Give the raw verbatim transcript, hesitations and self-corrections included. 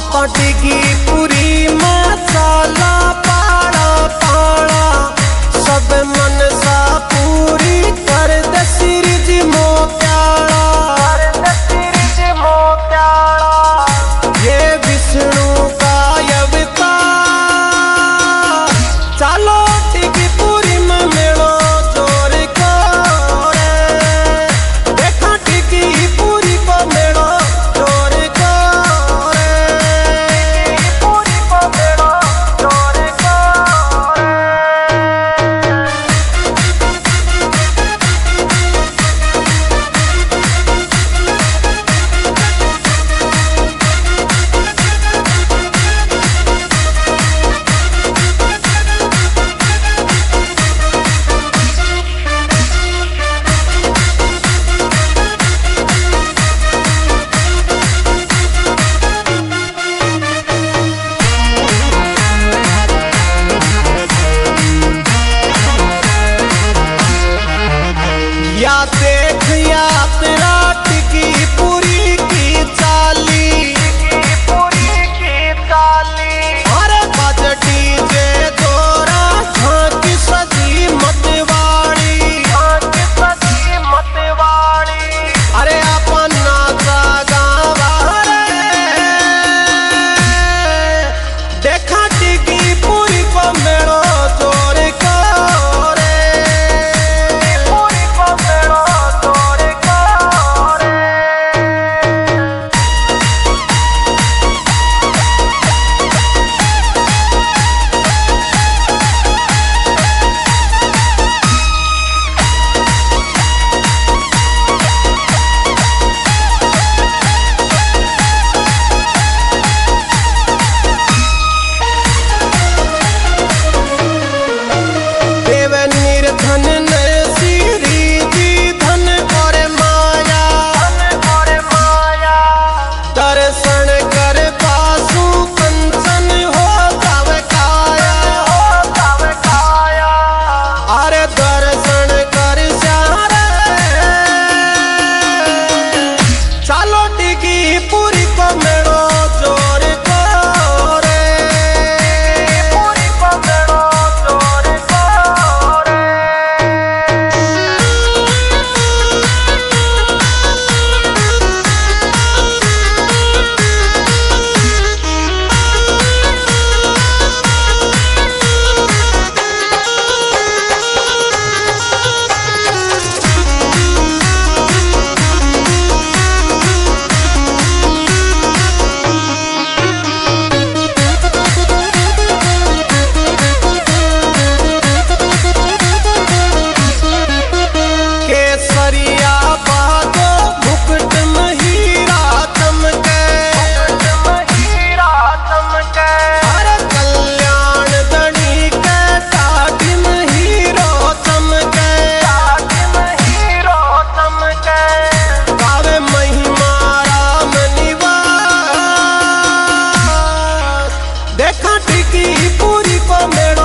पटगी पूरी मसाला पाड़ा पाड़ा सब मनसा पूरी कर दे सिरज मोत्याला ये विष्णु का अवतार चालो टिकी पूरी में मेलो जोर करे देखा टिकी पूरी को मेलो जोर करे पूरी को मेलो जोर करे। या देख यात्रा टिकी पूरी की चाली पूरी की चाली अरे बज डीजे दोरा झांकी सजी मतवाड़ी झांकी सजी मतवाड़ी अरे अपन नाचा गावा रे देखा टिकी पूरी को मेलो जोर करे पूरी को मेलो जोर करे। देव निर्धन नरसिंह जी धन और माया और माया दर्शन कर पासु कंचन हो जावे काया हो जावे काया अरे दर्शन कर सारे चालो टिकी पूरी को मेलो जोर करे पूरी को मेलो जोर करे। केसरिया बादो मुकुट में हीरा चमके हीरा चमके अरे कल्याण दणी के टाटी में हीरो चमके टाटी में हीरो चमके गावे महिमा राम निवास देखा टिकी पूरी को मेलो